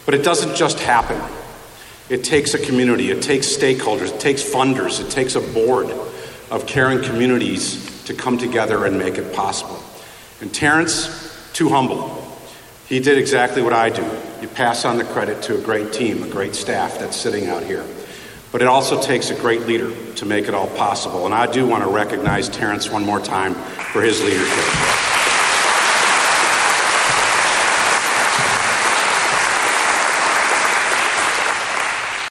But it doesn't just happen. It takes a community, it takes stakeholders, it takes funders, it takes a board of caring communities to come together and make it possible. And Terrence, too humble. He did exactly what I do. You pass on the credit to a great team, a great staff that's sitting out here. But it also takes a great leader to make it all possible. And I do want to recognize Terrence one more time for his leadership.